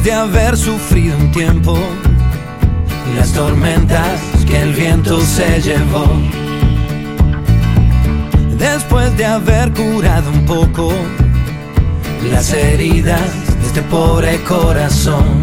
de haber sufrido un tiempo las tormentas que el viento se llevó, después de haber curado un poco las heridas de este pobre corazón,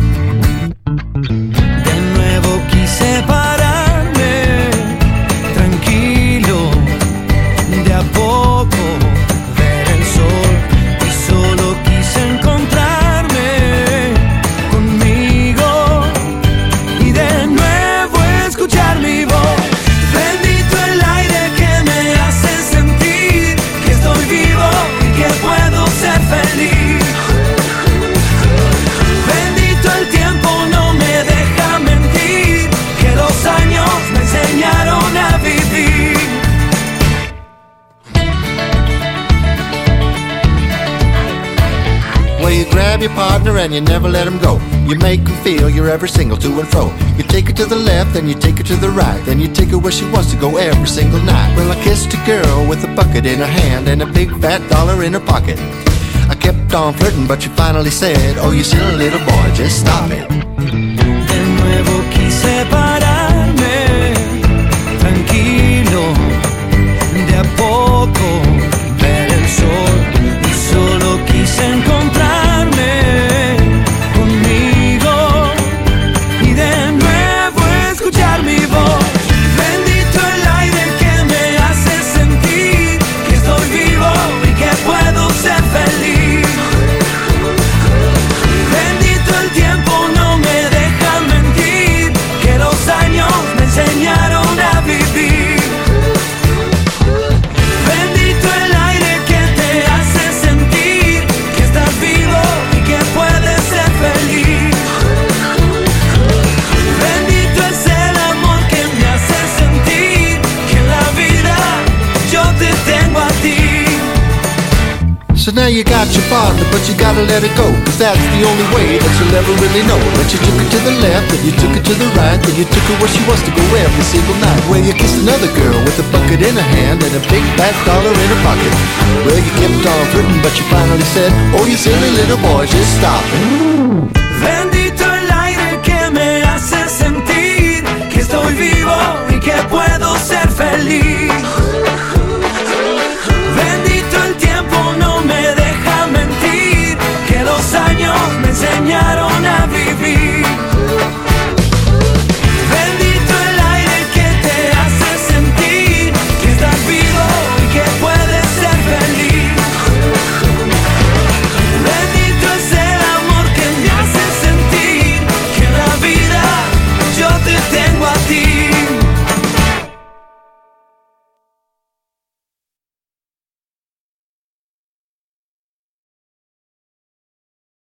de nuevo quise pararme tranquilo, de a poco ver el sol, y solo quise encontrarme conmigo y de nuevo escuchar mi voz. Bendito el aire que me hace sentir que estoy vivo y que puedo ser feliz. Bendito el tiempo, no me deja mentir, que los años me enseñaron a vivir. Well, you grab your partner and you never let him go. You make him feel you're every single to and fro. You take her to the left, then you take her to the right, then you take her where she wants to go every single night. Well, I kissed a girl with a bucket in her hand and a big fat dollar in her pocket. I kept on flirting, but she finally said, oh, you silly little boy, just stop it. De nuevo quise pararme tranquilo, de a poco ver el sol, y solo quise encontrarme conmigo y de nuevo escuchar mi voz. Bendito el aire que me hace sentir que estoy vivo y que puedo ser feliz. Bendito el tiempo, no me deja mentir, que los años me enseñaron a vivir. Bendito el aire que te hace sentir que estás vivo y que puedes ser feliz. Bendito es el amor que me hace sentir que en la vida yo te tengo a ti. So now you got your partner, but you gotta let it go, cause that's the only way that you'll ever really know. That you took her to the left, then you took her to the right, then you took her where she wants to go every single night. Well, you kissed another girl with a bucket in her hand and a big fat dollar in her pocket. Well, you kept on flirting, but you finally said, oh, you silly little boy, just stop it. Bendito